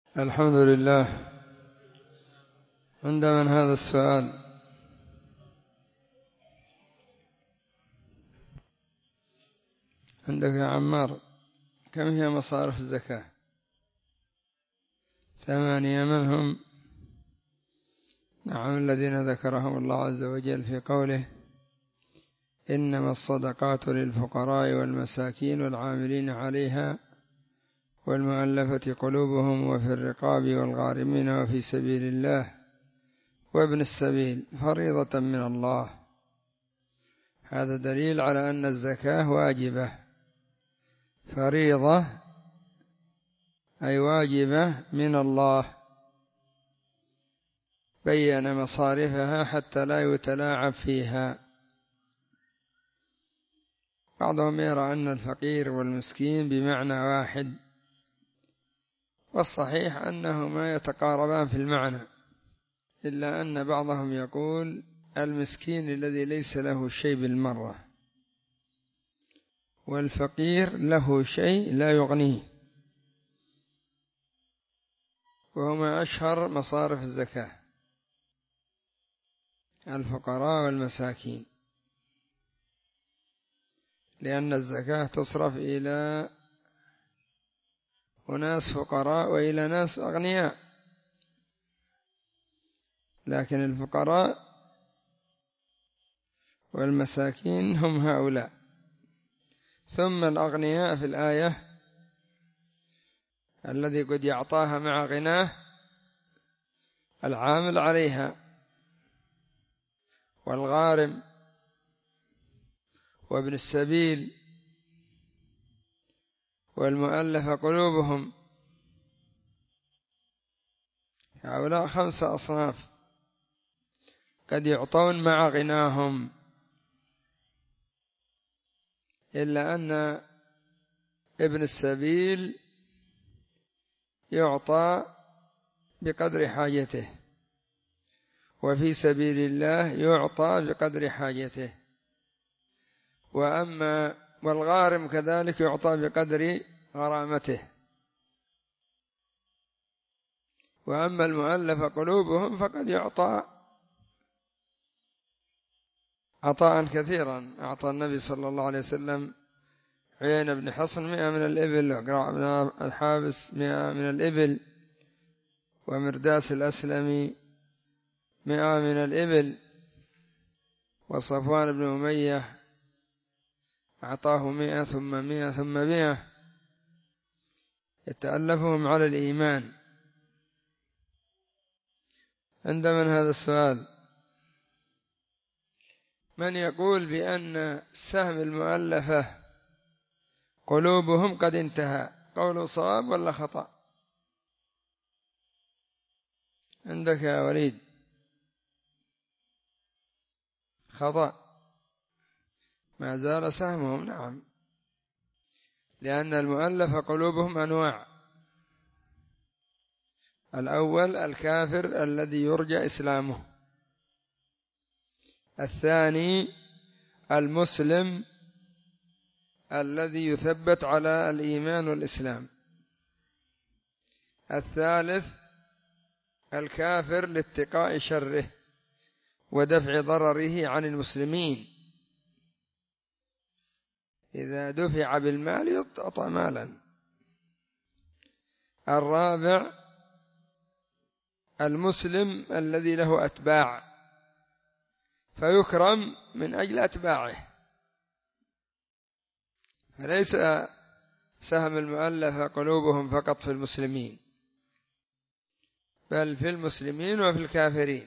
الحمد لله. عند من هذا السؤال؟ عندك يا عمار. كم هي مصارف الزكاة؟ 8. من هم؟ نعم، الذين ذكرهم الله عز وجل في قوله: إنما الصدقات للفقراء والمساكين والعاملين عليها والمؤلفة قلوبهم وفي الرقاب والغارمين وفي سبيل الله وابن السبيل فريضة من الله. هذا دليل على أن الزكاة واجبة، فريضة أي واجبة من الله، بين مصارفها حتى لا يتلاعب فيها. بعضهم يرى أن الفقير والمسكين بمعنى واحد، والصحيح أنهما يتقاربان في المعنى، إلا أن بعضهم يقول المسكين الذي ليس له شيء بالمرة، والفقير له شيء لا يغنيه، وهما أشهر مصارف الزكاة: الفقراء والمساكين، لأن الزكاة تصرف إلى أناس فقراء وإلى ناس أغنياء، لكن الفقراء والمساكين هم هؤلاء. ثم الأغنياء في الآية الذي قد يعطاها مع غناه العامل عليها والغارم وابن السبيل والمؤلف قلوبهم، هؤلاء 5 أصناف قد يعطون مع غناهم، إلا أن ابن السبيل يعطى بقدر حاجته، وفي سبيل الله يعطى بقدر حاجته، والغارم كذلك يعطى بقدر غرامته. وأما المؤلف قلوبهم فقد يعطى عطاء كثيرا. أعطى النبي صلى الله عليه وسلم عيينة بن حصن 100 من الإبل، وقراء بن الحابس 100 من الإبل، ومرداس الأسلمي 100 من الإبل، وصفوان بن أمية أعطاه 100 ثم 100 ثم 100، يتألفهم على الإيمان. عند من هذا السؤال؟ من يقول بأن سهم المؤلفة قلوبهم قد انتهى، قول صواب ولا خطأ؟ عندك يا وليد. خطأ، ما زال سهمهم. نعم، لأن المؤلفة قلوبهم أنواع: الأول الكافر الذي يرجى إسلامه، الثاني المسلم الذي يثبت على الإيمان والإسلام، الثالث الكافر لاتقاء شره ودفع ضرره عن المسلمين، إذا دفع بالمال يعطى مالا، الرابع المسلم الذي له أتباع فيكرم من أجل أتباعه، فليس سهم المؤلفة قلوبهم فقط في المسلمين، بل في المسلمين وفي الكافرين.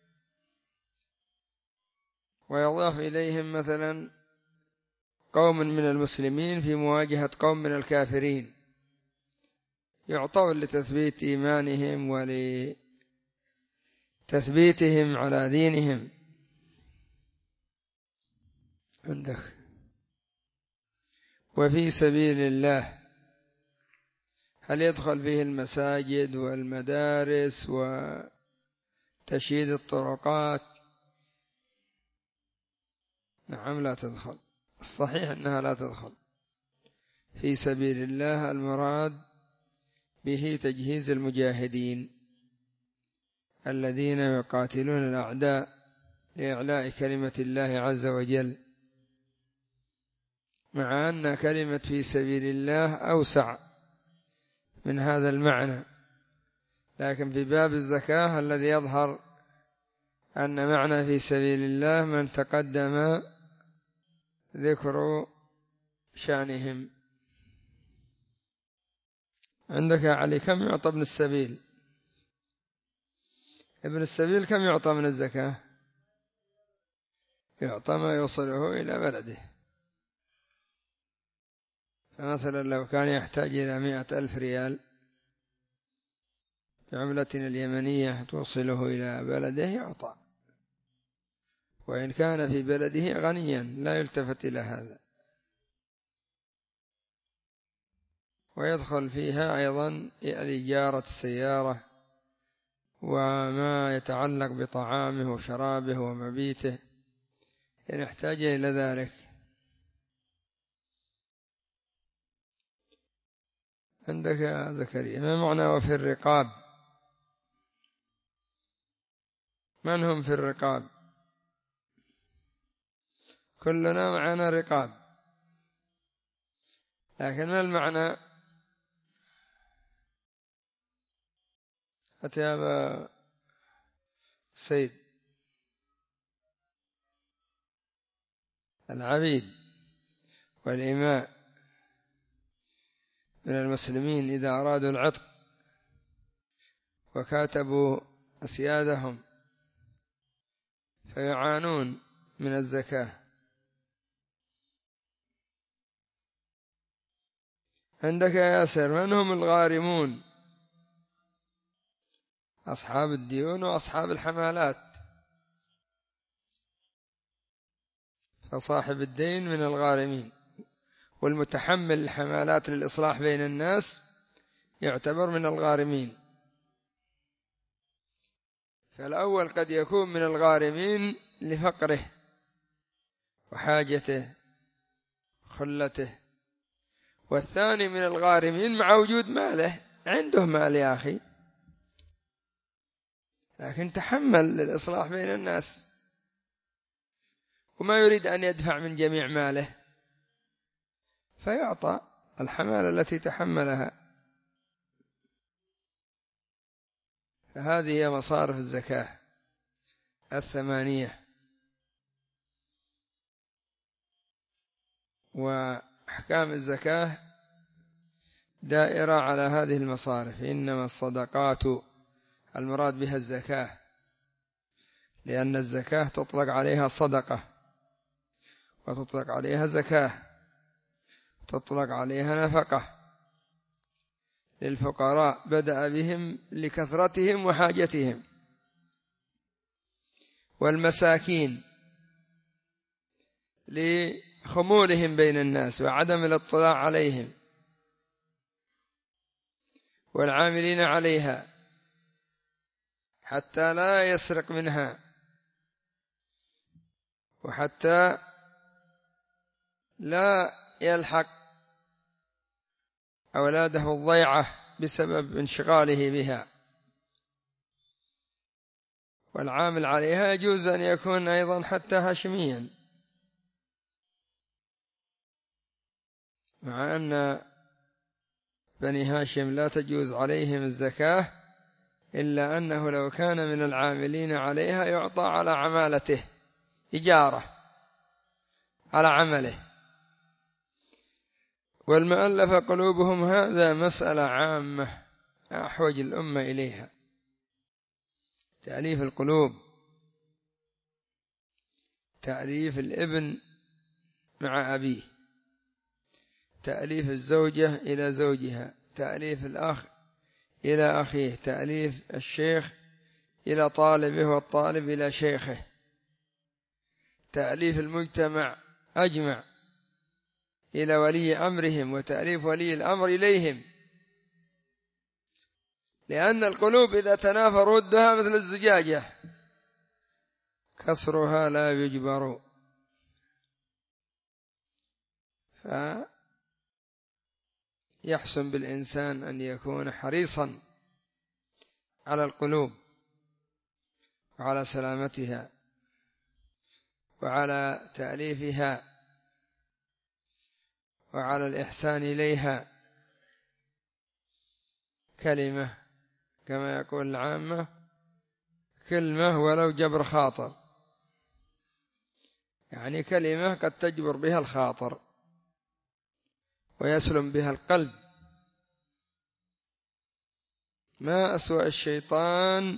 ويضاف إليهم مثلا قوم من المسلمين في مواجهة قوم من الكافرين، يعطون لتثبيت إيمانهم ولتثبيتهم على دينهم. عندك وفي سبيل الله، هل يدخل فيه المساجد والمدارس وتشييد الطرقات؟ نعم، لا تدخل. الصحيح أنها لا تدخل. في سبيل الله المراد به تجهيز المجاهدين الذين يقاتلون الأعداء لإعلاء كلمة الله عز وجل، مع أن كلمة في سبيل الله أوسع من هذا المعنى، لكن في باب الزكاة الذي يظهر أن معنى في سبيل الله من تقدم ذكر شأنهم. عندك يا علي كم يعطى ابن السبيل؟ ابن السبيل كم يعطى من الزكاة؟ يعطى ما يوصله إلى بلده. فمثلا لو كان يحتاج إلى 100,000 ريال بعملتنا اليمنية توصله إلى بلده يعطى، وإن كان في بلده غنيا لا يلتفت إلى هذا. ويدخل فيها أيضا إجارة السيارة وما يتعلق بطعامه وشرابه ومبيته إن احتاج إلى ذلك. عندك يا زكريا ما معنى وفي الرقاب؟ من هم في الرقاب؟ كلنا معنا رقاب، لكن ما المعنى؟ أتى يا أبا سيد. العبيد والإماء من المسلمين إذا أرادوا العتق وكاتبوا أسيادهم فيعانون من الزكاة. عندك يا ياسر من هم الغارمون؟ أصحاب الديون وأصحاب الحمالات، فصاحب الدين من الغارمين، والمتحمل الحمالات للإصلاح بين الناس يعتبر من الغارمين. فالأول قد يكون من الغارمين لفقره وحاجته خلته، والثاني من الغارمين مع وجود ماله، عنده مال يا أخي لكن تحمل للإصلاح بين الناس وما يريد أن يدفع من جميع ماله فيعطى الحمالة التي تحملها. فهذه هي مصارف الزكاة 8. وأحكام الزكاة دائرة على هذه المصارف. إنما الصدقات المراد بها الزكاة، لأن الزكاة تطلق عليها صدقة وتطلق عليها زكاة تطلق عليها نفقة للفقراء، بدأ بهم لكثرتهم وحاجتهم، والمساكين لخمولهم بين الناس وعدم الاطلاع عليهم، والعاملين عليها حتى لا يسرق منها، وحتى لا يلحق أولاده الضيعة بسبب انشغاله بها. والعامل عليها يجوز أن يكون أيضا حتى هاشميا، مع أن بني هاشم لا تجوز عليهم الزكاة، إلا أنه لو كان من العاملين عليها يعطى على عمالته إجارة على عمله. والمؤلف قلوبهم هذا مسألة عامة أحوج الأمة إليها، تأليف القلوب، تأليف الابن مع أبيه، تأليف الزوجة إلى زوجها، تأليف الأخ إلى أخيه، تأليف الشيخ إلى طالبه والطالب إلى شيخه، تأليف المجتمع أجمع إلى ولي أمرهم، وتأليف ولي الأمر إليهم، لأن القلوب إذا تنافى ردها مثل الزجاجة كسرها لا يجبر. يحسن بالإنسان أن يكون حريصا على القلوب وعلى سلامتها وعلى تأليفها وعلى الإحسان إليها. كلمة كما يقول العامة كلمة ولو جبر خاطر، يعني كلمة قد تجبر بها الخاطر ويسلم بها القلب. ما أسوأ الشيطان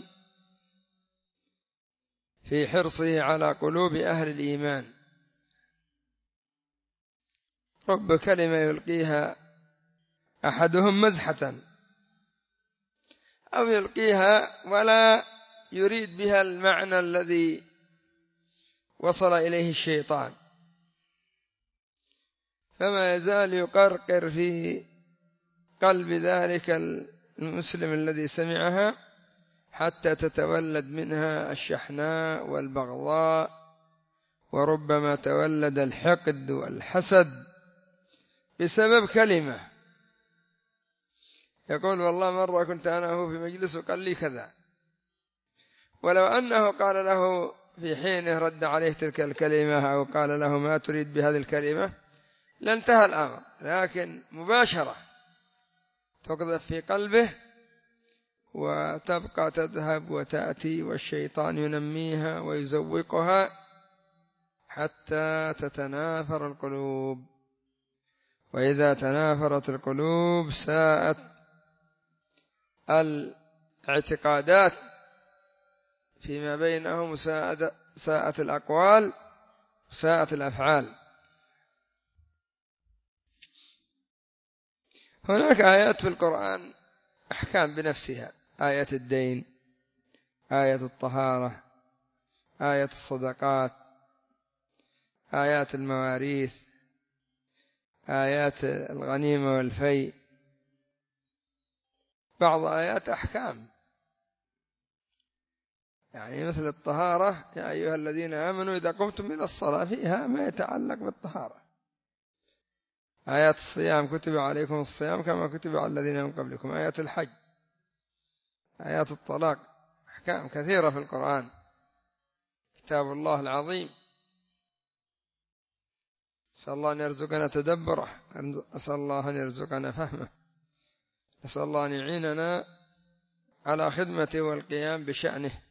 في حرصه على قلوب أهل الإيمان. رب كلمة يلقيها أحدهم مزحة أو يلقيها ولا يريد بها المعنى الذي وصل إليه الشيطان، فما يزال يقرقر في قلب ذلك المسلم الذي سمعها حتى تتولد منها الشحناء والبغضاء، وربما تولد الحقد والحسد بسبب كلمة. يقول والله مرة كنت أنا وهو في مجلس وقال لي كذا، ولو أنه قال له في حينه رد عليه تلك الكلمة أو قال له ما تريد بهذه الكلمة لانتهى الأمر، لكن مباشرة تقذف في قلبه وتبقى تذهب وتأتي والشيطان ينميها ويزوقها حتى تتنافر القلوب. وإذا تنافرت القلوب ساءت الاعتقادات فيما بينهم، ساءت الأقوال وساءت الأفعال. هناك آيات في القرآن أحكام بنفسها، آية الدين، آية الطهارة، آية الصدقات، آيات المواريث، آيات الغنيمة والفيء، بعض آيات أحكام، يعني مثل الطهارة يا أيها الذين آمنوا إذا قمتم إلى الصلاة، فيها ما يتعلق بالطهارة. آيات الصيام كتب عليكم الصيام كما كتب على الذين من قبلكم. آيات الحج، آيات الطلاق، أحكام كثيرة في القرآن، كتاب الله العظيم. نسأل الله أن يرزقنا تدبره، نسأل الله أن يرزقنا فهمه، نسأل الله أن يعيننا على خدمته والقيام بشأنه.